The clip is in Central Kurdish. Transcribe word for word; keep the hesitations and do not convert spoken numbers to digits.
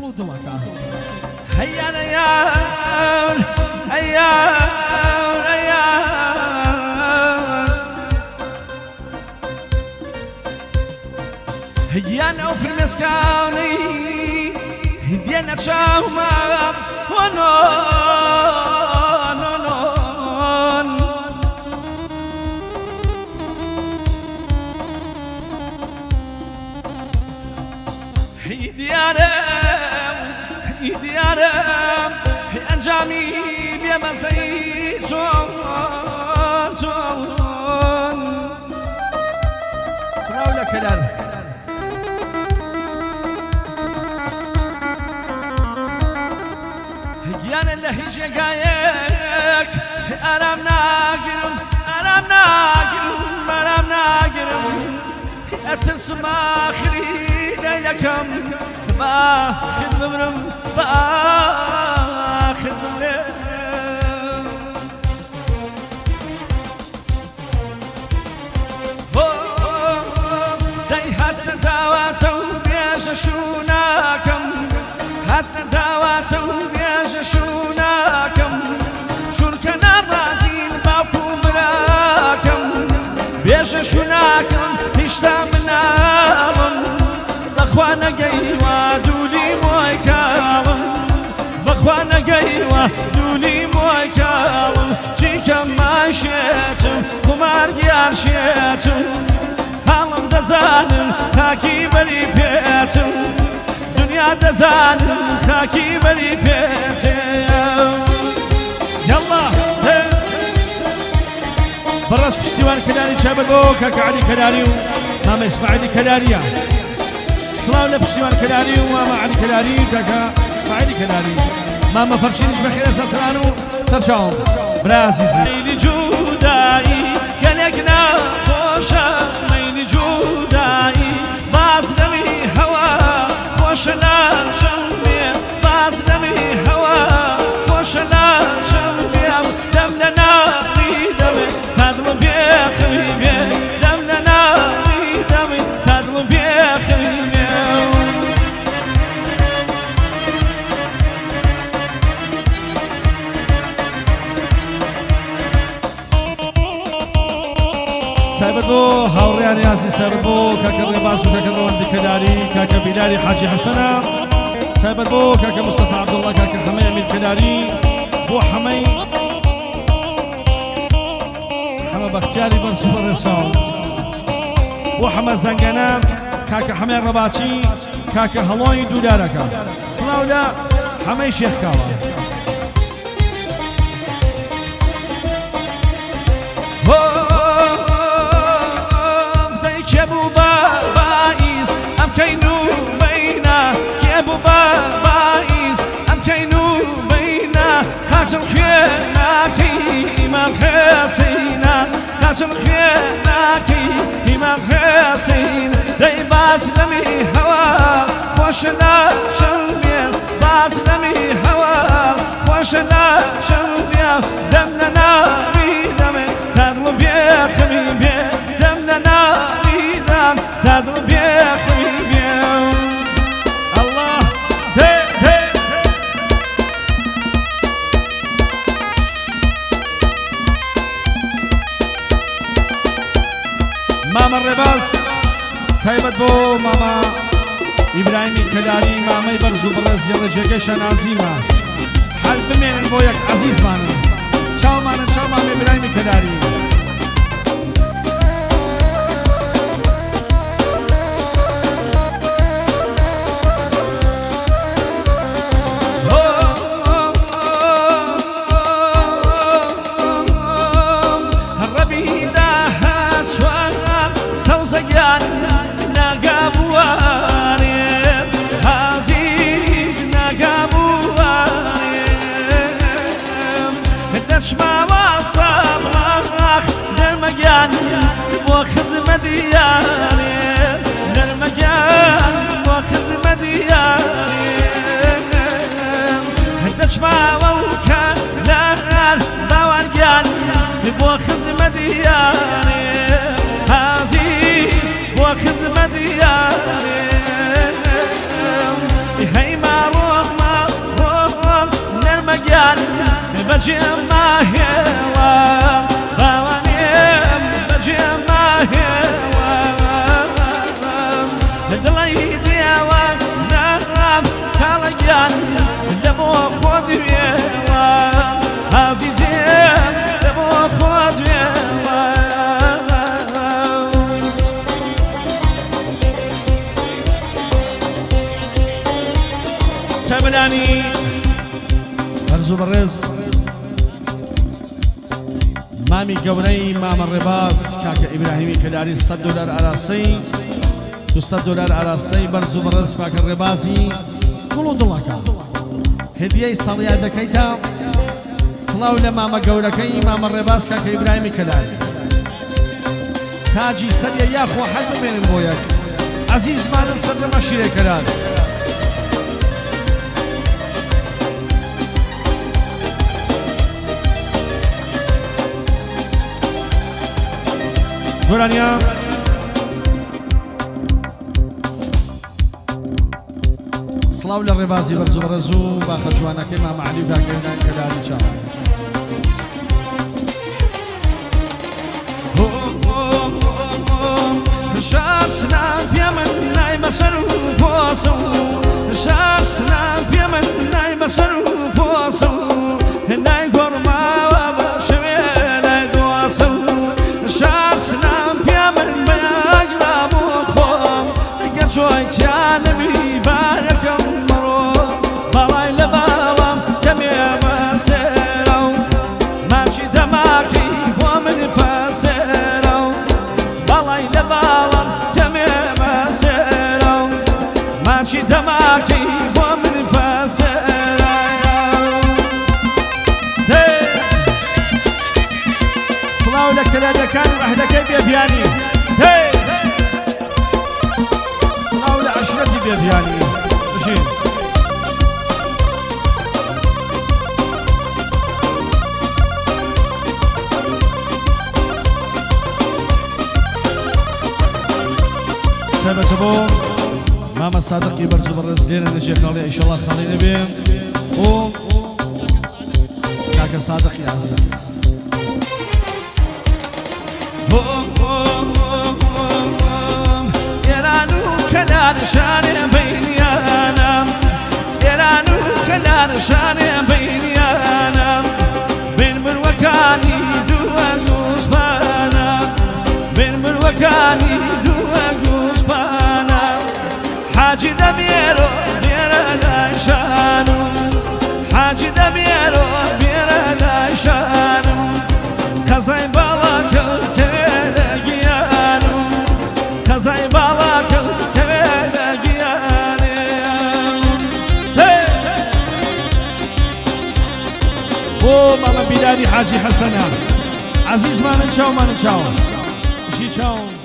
دڵ و دڵەکە هەیان هەیان هەیان هەیان هەیان ئەو فرمێسکانەی دێنە چاومە وەنۆ دیارم دیارم انجامی بیا مسایی چون چون سراو لکلال هیان لهیج گایک آرام نگیرم آرام نگیرم آرام نگیرم اترسم آخری لكم باخذ مبرم باخذ مبرم داي حتى داواتو بيجشوناكم حتى داواتو بيجشوناكم شركنا رازين باكم براكم بيجشوناكم نشتامناهم بخوانا جيوا دولي مويكاوم بخوانا جيوا دولي مويكاوم جيكا ماشيتم خمار يارشيتم هالم دزانم خاكي بلي بيتم دنيا دزانم خاكي بلي بيتم يلا برس بشتوان كلاري شابر بوكا كعلي كلاري ماما اسماعيلي كلاريا صلاة لبشتوان كلاري وماما علي كلاري كاكا اسماعيلي كلاري ماما فرشينش بخير سرسلانو سرشاهم برازيزي ميلي جوداي قلقنا خوشا ميلي جوداي بازلمي هوا خوشنا شمي بازلمي هوا خوشنا شمي دمنا ناري دمي تدلو بيخي بي دمنا ناري دمي تدلو بيخي سابقو هاوريان ياسي سابقو كاكا ريباسو كاكا روان بكلاري كاكا بلالي حاجي حسنا سابقو كاكا مصطفى عبد الله كاكا حمي امير كلاري بو حمي حما بختياري بن سوبر رسال بو حما زنگانا كاكا حمي الرباطي كاكا هلوي دولاركا سلاولا حمي شيخ كاوا كينو بينا كيبو بايس ام كينو بينا كاتم خينا كي امام حسينا كاتم خينا كي امام حسين داي باس لمي هوا وشنا شميل باس لمي هوا وشنا شميل دمنا ناري دمي تدلو بيخمي بي دمنا ناري دم تدلو بيخمي ماما الرباس تايبت بو ماما إبراهيمي كلاري ماما يبرزو برز يلا جيكشان عزيمة حال بمين بويك عزيز مانا چاو مانا چاو ماما إبراهيمي كلاري سوزيان نقابواني هازيج نقابواني الدشما وصبغ بەجێم ناهێڵە باوانێم بەجێم ناهێڵە دڵی دێوە نام کاڵەگیان لە بۆ خۆ دوێڵە عەزیزێم لە بۆ خۆ دوێڵە سەبلانی بەرز و بەڕێز مامی گەورەی مامە ڕێباز کاکە ئیبراهیمی کەلاری سەد دۆلار ئاراستەی دووسەد دۆلار ئاراستەی بەرز و بەڕێز کاکە ڕێبازی گوڵ و دڵەکە هدیەی ساڵیان دەکەیتە سڵاو لە مامە گەورەکەی مامە ڕێباز کاکە ئیبراهیمی کەلاری تاجی سەریە یاخۆ حەز بمێنن بۆ یەک عەزیزمانم سەر لەمە شیرێ کەلار گۆرانیا سڵاو لە ڕێبازی بەرز و بەڕێز و باخە جوانەکەی مامە عەلی و کاکە ئیبراهیمی کەلاری چاوە شار سنان پێ من نای بەسەر و پۆسە و شار سنان پێ من نای بەسەر و پۆسە و نای گۆڕماوە بە شەوێ لای دۆسە و شار سنان پێ من بەیاگرا بۆ خۆم گەر چۆیتیان نەبی بارەکەم بڕۆ باڵای لە باوام کەمێ بەسێرە و ماچی دەماکەی بۆ من فەسێرە و باڵای لە باڵم کەمێ بەسێرە و ماچی دەماکەی بۆ من فەسێرە سڵاو لە کەلەرەکان ڕەحلەکەی بێبیانی سڵاو لە عەشرەتی بێبیانی بژین سەبەتە بۆ مامە سادقی بەرز و بەڕێز لێرە لە جێخاڵی ئینشەڵڵا خاڵی نەبێ و کاکە سادقی عەزیز ئێران و کەلار شانێ بەینیانم ئێران و کەلار شانێ بەینیانم بین مروەکانی دووە گوزبانە بین مروەکانی دووە گوزبانە حاجی دەبێرۆ بێرە لای شانم حاجی دەبێرۆ بێرە لای شانم کەزای باڵاکە کەوێ لە گیانم کەزای باڵاکە کەوێ لە گیانم بۆ مامە بیلاری حاجی حەسەنە عەزیزمانن چاومانن چاوە شی چاوم